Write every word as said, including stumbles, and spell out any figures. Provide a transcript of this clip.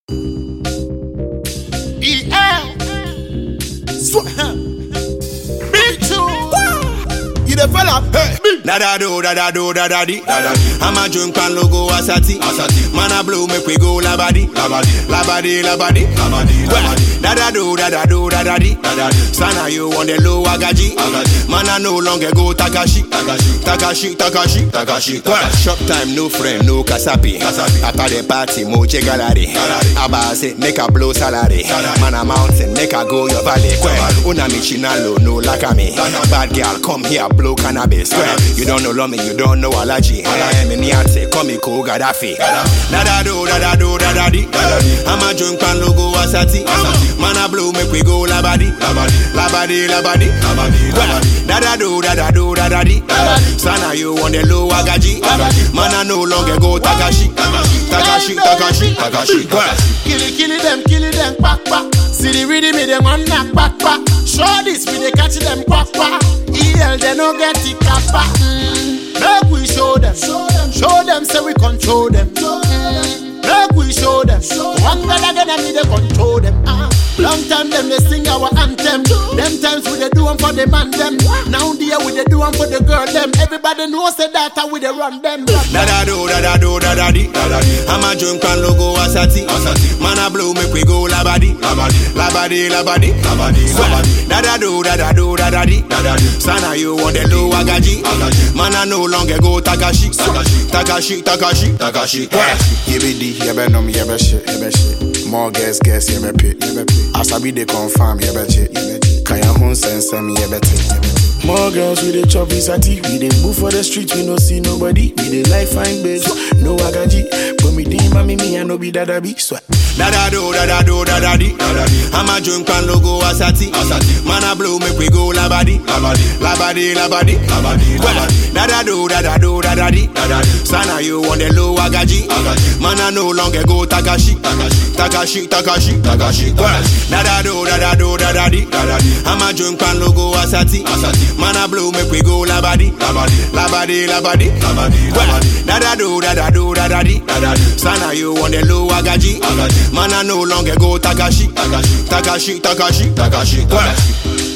E L B two. You the fella, hey. Da da do, da da do, da da di. I'm a drunk and logo asati. Man a blow make we go labadi. Labadi, labadi. Da da do, da da do, da da di. Sana you on the low agaji. Man a no longer go Takashi. Takashi, Takashi, Takashi. Shop time, no friend, no kasapi. After the party, moche gallery. Abba say make a blow salary. Man a mountain, make a go your valley. Una michinalo, no lakami. Bad girl, come here, blow cannabis. You don't know Lomi, you don't know Alaji. I am in Yance, call me Ko Gaddafi. Da da do, da da do, da da di. I'm a drunk and logo asati. Man a blow make we go labadi. Labadi, labadi. Da da do, da da do, da da di. Sana you on the low agaji. Man a no longer go Takashi. Takashi, Takashi, Takashi. Kill it, kill it, them, kill it, them, back, back. See the rhythm, me them on knock, back, back. Show this, me they catch them, back, back. E L, they no get it, kappa. Mm. Make we show them, show them, show them, say we control them. Mm. Make we show them, one God again, and me they control them. Uh. Long time them they sing our anthem. Them times we they do them for the man them. Now there we they do them for the girl them. Everybody knows that that we they run them. Da da do, da da do, da da di. I'm a drunk and logo asati. Man a blow make we go labadi. Labadi, labadi. Da da do, da da do, da da di. Sana you on the low agaji. Man a no longer go Takashi. Takashi, Takashi, Takashi. You be D, you be numb, you be shit, you be shit. More guess, guess, you be pit, you be pit. As I be they confirm, you be shit, you be shit. Kaya hun sense, me, you be take. More girls with the chop visati. We they move for the streets, we no see nobody. We they like fine babes, no agaji. But me dey mami me and no be dada be sweat. Da da do, da da do, da da di. I'm a drunk and logo asati. Man a blow make we go labadi. Labadi, labadi. Da da do, da da do, da da di. Sana you on the low agaji. Man a no longer go Takashi. Takashi, Takashi, Takashi. Da da do, da da do, da da di. I'm a drunk and logo asati. Man a blow make we go labadi. Labadi, labadi. Da da do, da da do, da da di. Sana you on the low agaji. Man a no longer go Takashi. Takashi, Takashi, Takashi.